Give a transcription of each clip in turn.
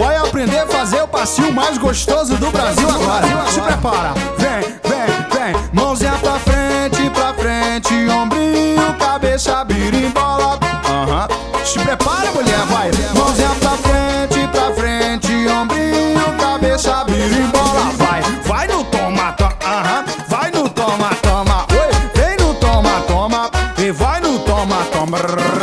vai aprender a fazer o passinho mais gostoso do Brasil agora. Se prepara, vem, vem, vem. Mãozinha pra frente, ombrinho, cabeça, birimbola. Se prepara, mulher, vai. Mãozinha pra frente, ombrinho, cabeça, birimbola. Vai, vai no toma, toma, vai no toma, toma. Oi, vem no toma, toma, e vai no toma, toma.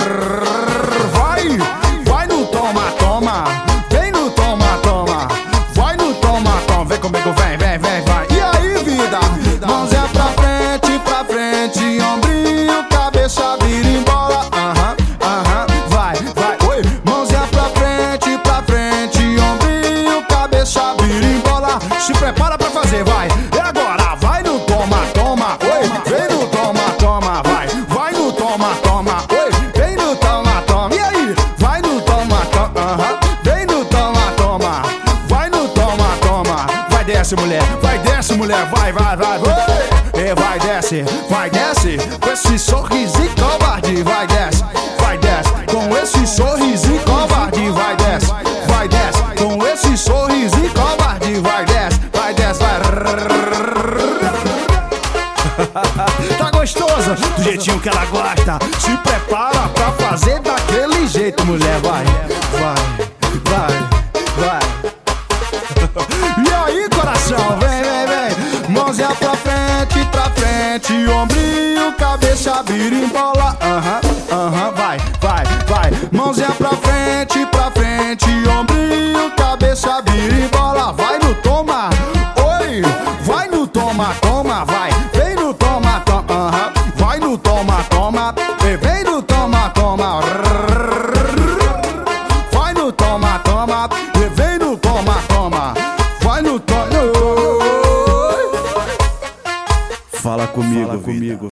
Vai, vai no toma, toma, vem no toma, toma, vai no toma, toma. Vem comigo, vem, vem, vem, vai. E aí, vida? Mãozinha pra frente, ombrinho, cabeça, birimbola. Vai, vai, oi. Mãozinha pra frente, ombrinho, cabeça, birimbola. Se prepara pra fazer, vai. E agora, vai no toma, toma, oi. Vem no toma, toma, vai. Vai no toma, toma, oi. Vem no toma, toma. E aí? Vai no toma, toma, vem no toma, toma. Vai no toma, toma. Vai, desce, mulher, vai, vai, vai, oi. E vai, desce, com esse sorrisinho covarde, vai, desce, com esse sorrisinho covarde, vai, desce, com esse sorrisinho covarde, vai, desce, vai. Tá gostoso, do jeitinho que ela gosta. Se prepara pra fazer daquele jeito, mulher, vai, vai, vai, vai. E aí, coração, vem, vem, vem. Mãozinha pra frente, ombrinho, cabeça, birimbola. Vai, vai, vai. Mãozinha pra frente, ombrinho, cabeça, birimbola. Vai no toma, oi. Vai no toma, toma, vai. Vem no toma, toma, vai no toma, toma, e vem no toma, toma. Vai no toma, toma, e vem no toma, toma. Vai no toma. Fala comigo,